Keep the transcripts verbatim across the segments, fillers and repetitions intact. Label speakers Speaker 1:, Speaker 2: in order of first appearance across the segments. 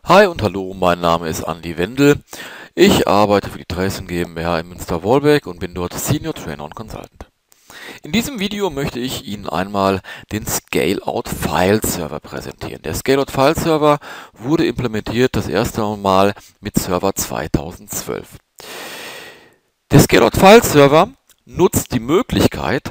Speaker 1: Hi und hallo, mein Name ist Andi Wendel. Ich arbeite für die Tracing GmbH in Münster-Wolbeck und bin dort Senior Trainer und Consultant. In diesem Video möchte ich Ihnen einmal den Scale-Out File Server präsentieren. Der Scale-Out File Server wurde implementiert das erste Mal mit Server zweitausendzwölf. Der Scale-Out File Server nutzt die Möglichkeit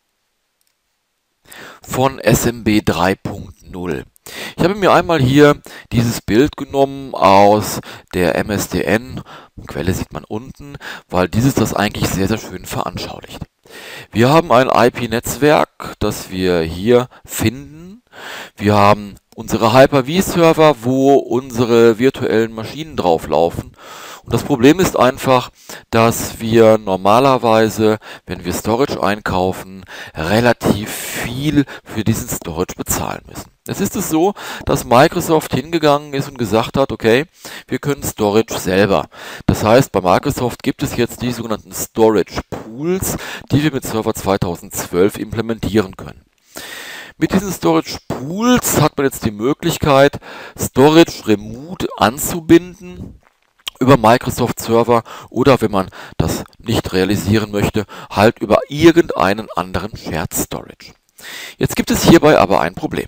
Speaker 1: von S M B drei punkt null. Ich habe mir einmal hier dieses Bild genommen aus der M S D N, Quelle sieht man unten, weil dieses das eigentlich sehr, sehr schön veranschaulicht. Wir haben ein I P-Netzwerk, das wir hier finden. Wir haben unsere Hyper-V-Server, wo unsere virtuellen Maschinen drauflaufen. Und das Problem ist einfach, dass wir normalerweise, wenn wir Storage einkaufen, relativ viel für diesen Storage bezahlen müssen. Jetzt ist es so, dass Microsoft hingegangen ist und gesagt hat, okay, wir können Storage selber. Das heißt, bei Microsoft gibt es jetzt die sogenannten Storage Pools, die wir mit Server zweitausendzwölf implementieren können. Mit diesen Storage Pools hat man jetzt die Möglichkeit, Storage remote anzubinden über Microsoft Server oder, wenn man das nicht realisieren möchte, halt über irgendeinen anderen Shared Storage. Jetzt gibt es hierbei aber ein Problem.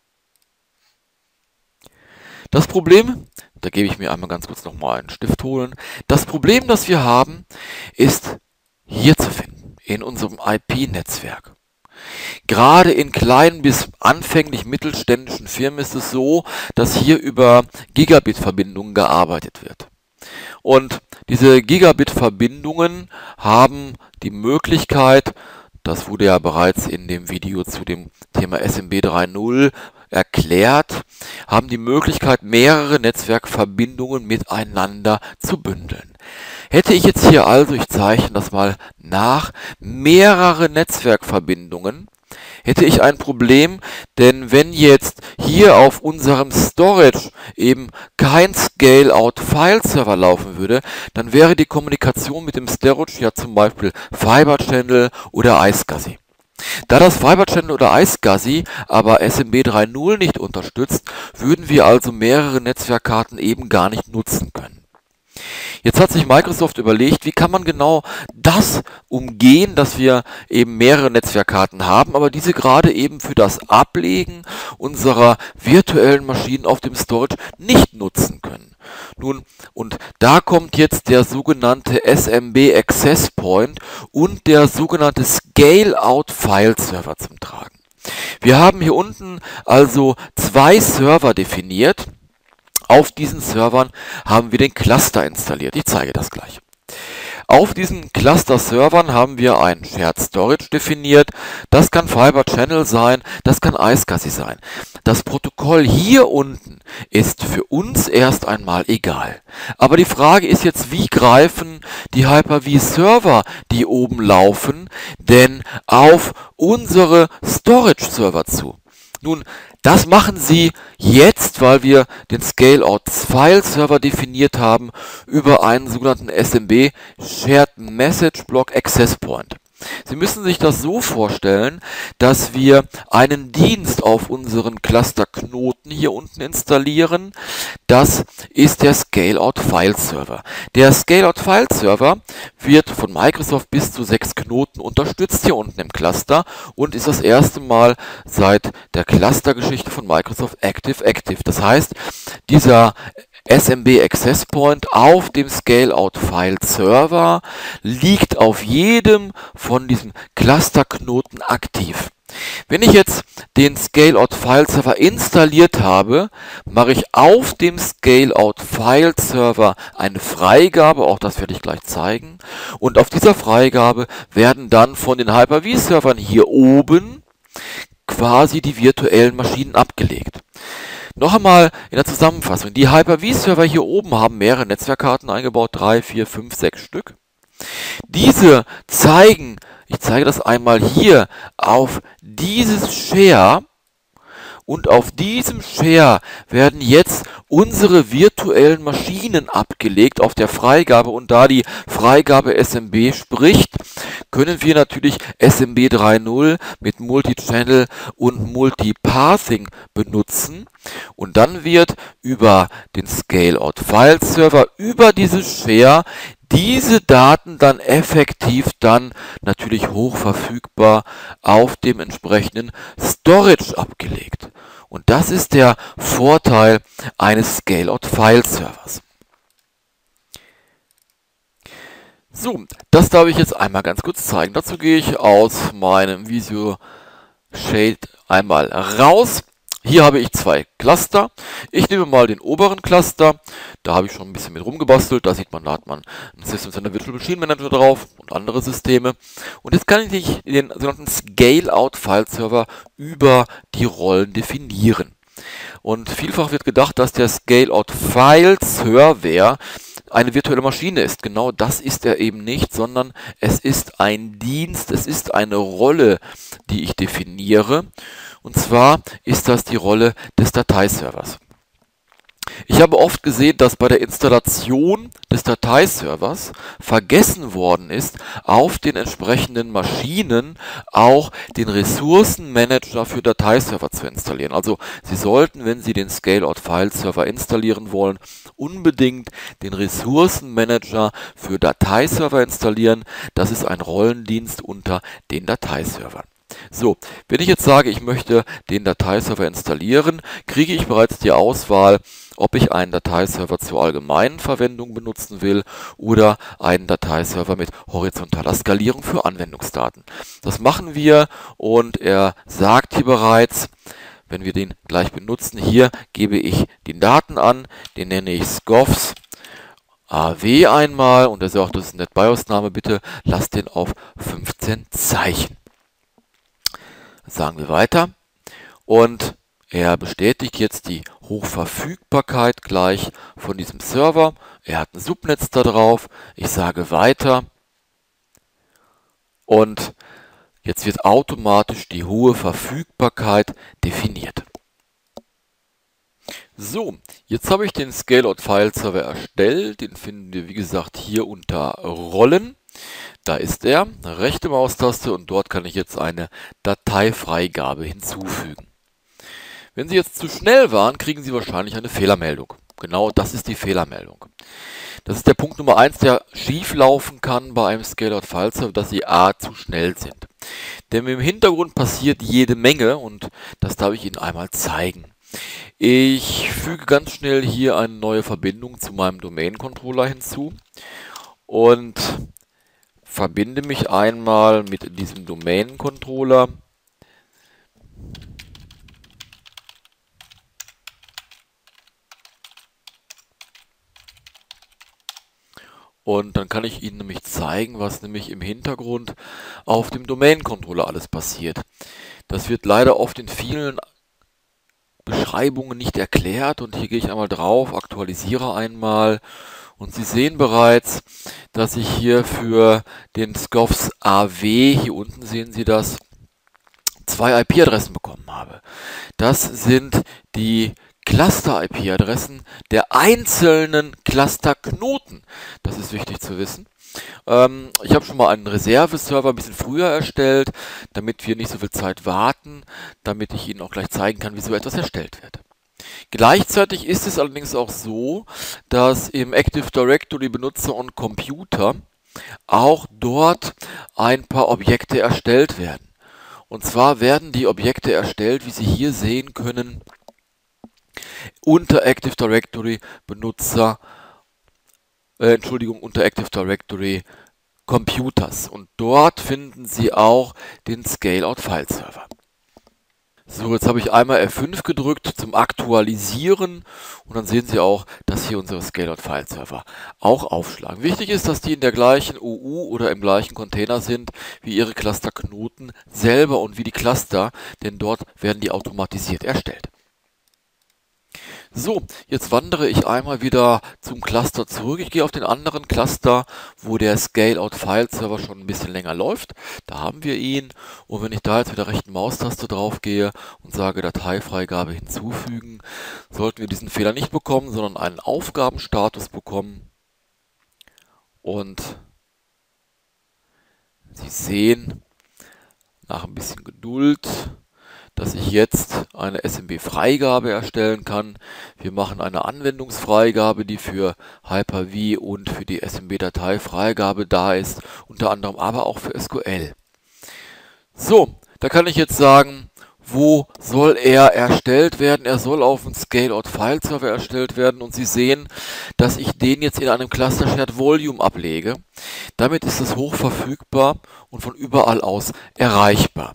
Speaker 1: Das Problem, da gebe ich mir einmal ganz kurz nochmal einen Stift holen, das Problem, das wir haben, ist hier zu finden, in unserem I P-Netzwerk. Gerade in kleinen bis anfänglich mittelständischen Firmen ist es so, dass hier über Gigabit-Verbindungen gearbeitet wird. Und diese Gigabit-Verbindungen haben die Möglichkeit, das wurde ja bereits in dem Video zu dem Thema S M B drei punkt null erklärt, haben die Möglichkeit, mehrere Netzwerkverbindungen miteinander zu bündeln. Hätte ich jetzt hier also, ich zeichne das mal nach, mehrere Netzwerkverbindungen, hätte ich ein Problem, denn wenn jetzt hier auf unserem Storage eben kein Scale-Out File Server laufen würde, dann wäre die Kommunikation mit dem Storage ja zum Beispiel Fiber Channel oder iSCSI. Da das Fiber Channel oder iSCSI aber S M B drei punkt null nicht unterstützt, würden wir also mehrere Netzwerkkarten eben gar nicht nutzen können. Jetzt hat sich Microsoft überlegt, wie kann man genau das umgehen, dass wir eben mehrere Netzwerkkarten haben, aber diese gerade eben für das Ablegen unserer virtuellen Maschinen auf dem Storage nicht nutzen können. Nun, und da kommt jetzt der sogenannte S M B Access Point und der sogenannte Scale-Out File Server zum Tragen. Wir haben hier unten also zwei Server definiert. Auf diesen Servern haben wir den Cluster installiert. Ich zeige das gleich. Auf diesen Cluster-Servern haben wir ein Shared Storage definiert. Das kann Fiber Channel sein, das kann iSCSI sein. Das Protokoll hier unten ist für uns erst einmal egal. Aber die Frage ist jetzt, wie greifen die Hyper-V-Server, die oben laufen, denn auf unsere Storage-Server zu? Nun, das machen Sie jetzt, weil wir den Scale-Out File Server definiert haben, über einen sogenannten S M B Shared Message Block Access Point. Sie müssen sich das so vorstellen, dass wir einen Dienst auf unseren Cluster-Knoten hier unten installieren. Das ist der Scale-Out File Server. Der Scale-Out File Server wird von Microsoft bis zu sechs Knoten unterstützt hier unten im Cluster und ist das erste Mal seit der Cluster-Geschichte von Microsoft Active Active. Das heißt, dieser S M B Access Point auf dem Scale-Out File Server liegt auf jedem von diesen Clusterknoten aktiv. Wenn ich jetzt den Scale-Out File Server installiert habe, mache ich auf dem Scale-Out File Server eine Freigabe, auch das werde ich gleich zeigen, und auf dieser Freigabe werden dann von den Hyper-V-Servern hier oben quasi die virtuellen Maschinen abgelegt. Noch einmal in der Zusammenfassung. Die Hyper-V-Server hier oben haben mehrere Netzwerkkarten eingebaut, drei, vier, fünf, sechs Stück. Diese zeigen, ich zeige das einmal hier, auf dieses Share und auf diesem Share werden jetzt unsere virtuellen Maschinen abgelegt auf der Freigabe und da die Freigabe S M B spricht, können wir natürlich S M B drei Punkt null mit Multichannel und Multipathing benutzen und dann wird über den Scale-Out-File-Server, über diese Share, diese Daten dann effektiv dann natürlich hochverfügbar auf dem entsprechenden Storage abgelegt. Und das ist der Vorteil eines Scale-Out-File-Servers. So, das darf ich jetzt einmal ganz kurz zeigen. Dazu gehe ich aus meinem Visio Shade einmal raus. Hier habe ich zwei Cluster. Ich nehme mal den oberen Cluster. Da habe ich schon ein bisschen mit rumgebastelt. Da sieht man, da hat man einen System Center Virtual Machine Manager drauf und andere Systeme. Und jetzt kann ich den sogenannten Scale-Out-File-Server über die Rollen definieren. Und vielfach wird gedacht, dass der Scale-Out-File-Server eine virtuelle Maschine ist. Genau das ist er eben nicht, sondern es ist ein Dienst, es ist eine Rolle, die ich definiere. Und zwar ist das die Rolle des Dateiservers. Ich habe oft gesehen, dass bei der Installation des Dateiservers vergessen worden ist, auf den entsprechenden Maschinen auch den Ressourcenmanager für Dateiserver zu installieren. Also Sie sollten, wenn Sie den Scale-Out-File-Server installieren wollen, unbedingt den Ressourcenmanager für Dateiserver installieren. Das ist ein Rollendienst unter den Dateiservern. So, wenn ich jetzt sage, ich möchte den Dateiserver installieren, kriege ich bereits die Auswahl, ob ich einen Dateiserver zur allgemeinen Verwendung benutzen will oder einen Dateiserver mit horizontaler Skalierung für Anwendungsdaten. Das machen wir und er sagt hier bereits, wenn wir den gleich benutzen, hier gebe ich den Daten an, den nenne ich Scoffs A W einmal und er sagt, das ist ein NetBIOS-Name, bitte lasst den auf fünfzehn Zeichen. Sagen wir weiter und er bestätigt jetzt die Hochverfügbarkeit gleich von diesem Server. Er hat ein Subnetz da drauf. Ich sage weiter und jetzt wird automatisch die hohe Verfügbarkeit definiert. So, jetzt habe ich den Scale-Out-File-Server erstellt. Den finden wir, wie gesagt, hier unter Rollen. Da ist er, rechte Maustaste und dort kann ich jetzt eine Dateifreigabe hinzufügen. Wenn Sie jetzt zu schnell waren, kriegen Sie wahrscheinlich eine Fehlermeldung. Genau das ist die Fehlermeldung. Das ist der Punkt Nummer eins, der schief laufen kann bei einem Scale-Out-File-Server, dass Sie a. zu schnell sind. Denn im Hintergrund passiert jede Menge und das darf ich Ihnen einmal zeigen. Ich füge ganz schnell hier eine neue Verbindung zu meinem Domain-Controller hinzu und verbinde mich einmal mit diesem Domain-Controller. Und dann kann ich Ihnen nämlich zeigen, was nämlich im Hintergrund auf dem Domain-Controller alles passiert. Das wird leider oft in vielen Beschreibungen nicht erklärt und hier gehe ich einmal drauf, aktualisiere einmal und Sie sehen bereits, dass ich hier für den Scoffs A W, hier unten sehen Sie das, zwei I P-Adressen bekommen habe. Das sind die Cluster-I P-Adressen der einzelnen Clusterknoten. Das ist wichtig zu wissen. Ähm, ich habe schon mal einen Reserve-Server ein bisschen früher erstellt, damit wir nicht so viel Zeit warten, damit ich Ihnen auch gleich zeigen kann, wie so etwas erstellt wird. Gleichzeitig ist es allerdings auch so, dass im Active Directory Benutzer und Computer auch dort ein paar Objekte erstellt werden. Und zwar werden die Objekte erstellt, wie Sie hier sehen können, unter Active Directory Benutzer, äh, Entschuldigung, unter Active Directory Computers. Und dort finden Sie auch den Scale-Out-File-Server. So, jetzt habe ich einmal F fünf gedrückt zum Aktualisieren und dann sehen Sie auch, dass hier unsere Scale-Out-File-Server auch aufschlagen. Wichtig ist, dass die in der gleichen U U oder im gleichen Container sind wie Ihre Clusterknoten selber und wie die Cluster, denn dort werden die automatisiert erstellt. So, jetzt wandere ich einmal wieder zum Cluster zurück. Ich gehe auf den anderen Cluster, wo der Scale-Out-File-Server schon ein bisschen länger läuft. Da haben wir ihn. Und wenn ich da jetzt mit der rechten Maustaste drauf gehe und sage Dateifreigabe hinzufügen, sollten wir diesen Fehler nicht bekommen, sondern einen Aufgabenstatus bekommen. Und Sie sehen nach ein bisschen Geduld, dass ich jetzt eine S M B-Freigabe erstellen kann. Wir machen eine Anwendungsfreigabe, die für Hyper-V und für die S M B-Dateifreigabe da ist, unter anderem aber auch für S Q L. So, da kann ich jetzt sagen, wo soll er erstellt werden? Er soll auf dem Scale-Out-File-Server erstellt werden und Sie sehen, dass ich den jetzt in einem Cluster Shared Volume ablege. Damit ist es hoch verfügbar und von überall aus erreichbar.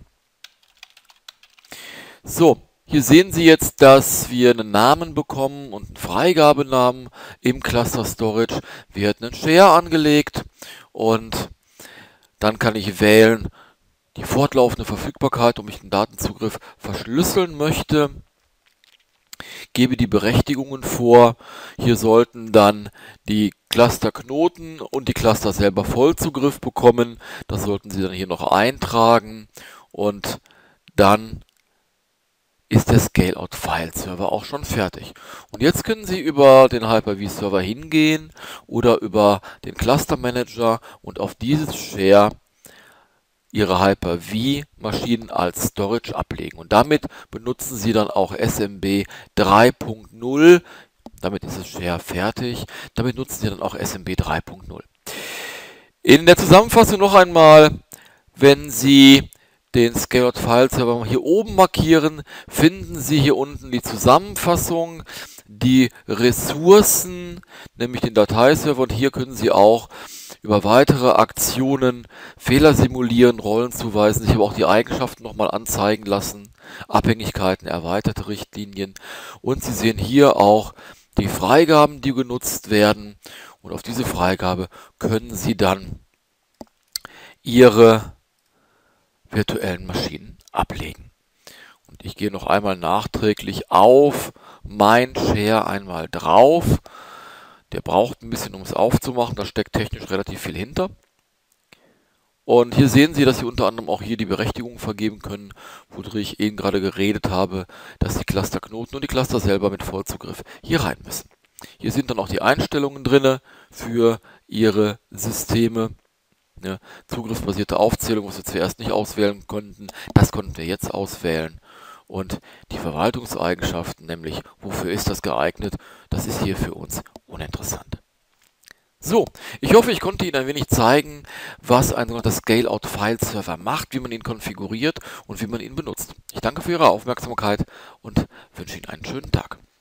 Speaker 1: So, hier sehen Sie jetzt, dass wir einen Namen bekommen und einen Freigabenamen im Cluster Storage. Wird ein Share angelegt und dann kann ich wählen, die fortlaufende Verfügbarkeit, ob ich den Datenzugriff verschlüsseln möchte, gebe die Berechtigungen vor. Hier sollten dann die Clusterknoten und die Cluster selber Vollzugriff bekommen. Das sollten Sie dann hier noch eintragen und dann ist der Scale-Out-File-Server auch schon fertig. Und jetzt können Sie über den Hyper-V-Server hingehen oder über den Cluster Manager und auf dieses Share Ihre Hyper-V-Maschinen als Storage ablegen. Und damit benutzen Sie dann auch S M B drei Punkt null. Damit ist das Share fertig. Damit nutzen Sie dann auch S M B drei Punkt null. In der Zusammenfassung noch einmal, wenn Sie den Scale-Out-File-Server hier oben markieren, finden Sie hier unten die Zusammenfassung, die Ressourcen, nämlich den Dateiserver, und hier können Sie auch über weitere Aktionen Fehler simulieren, Rollen zuweisen, sich aber auch die Eigenschaften nochmal anzeigen lassen, Abhängigkeiten, erweiterte Richtlinien, und Sie sehen hier auch die Freigaben, die genutzt werden, und auf diese Freigabe können Sie dann Ihre virtuellen Maschinen ablegen. Und ich gehe noch einmal nachträglich auf mein Share einmal drauf. Der braucht ein bisschen, um es aufzumachen. Da steckt technisch relativ viel hinter. Und hier sehen Sie, dass Sie unter anderem auch hier die Berechtigung vergeben können, worüber ich eben gerade geredet habe, dass die Clusterknoten und die Cluster selber mit Vollzugriff hier rein müssen. Hier sind dann auch die Einstellungen drin für Ihre Systeme. Eine zugriffsbasierte Aufzählung, was wir zuerst nicht auswählen konnten, das konnten wir jetzt auswählen. Und die Verwaltungseigenschaften, nämlich wofür ist das geeignet, das ist hier für uns uninteressant. So, ich hoffe, ich konnte Ihnen ein wenig zeigen, was ein sogenannter Scale-Out-File-Server macht, wie man ihn konfiguriert und wie man ihn benutzt. Ich danke für Ihre Aufmerksamkeit und wünsche Ihnen einen schönen Tag.